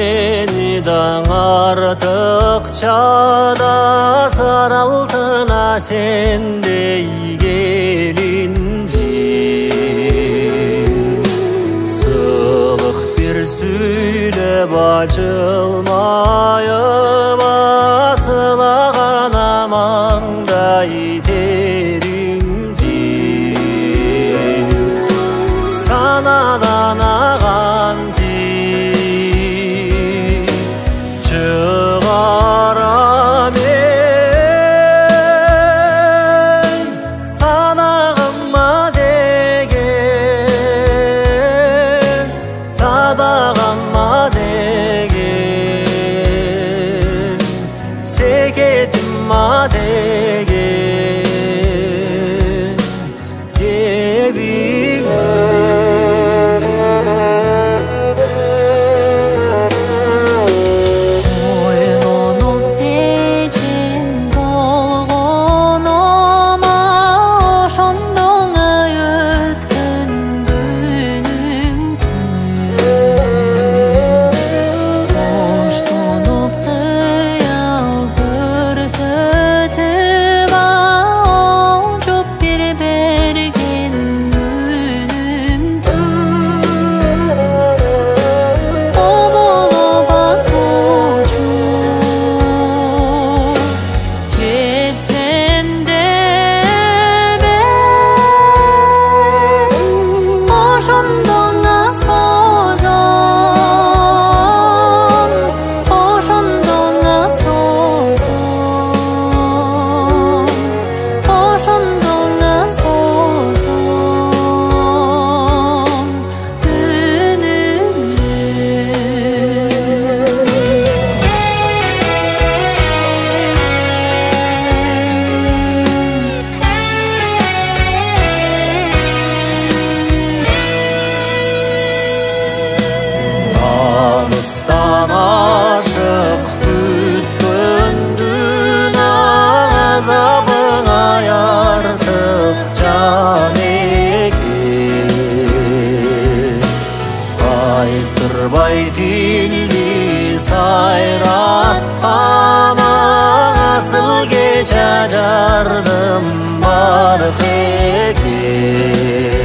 Нидан артық чадасар алтына сендей келінге. Сылық бір сөйлеп açılmayып асылаған амаңдай теріңде. Санадан аған тек шығарам мен санағыма деген, садағыма деген, секетіма деген Алыстан ашық күткендің азабың артық жан екен. Айтырбай тілді сайратқан асыл кече жардым барық екен.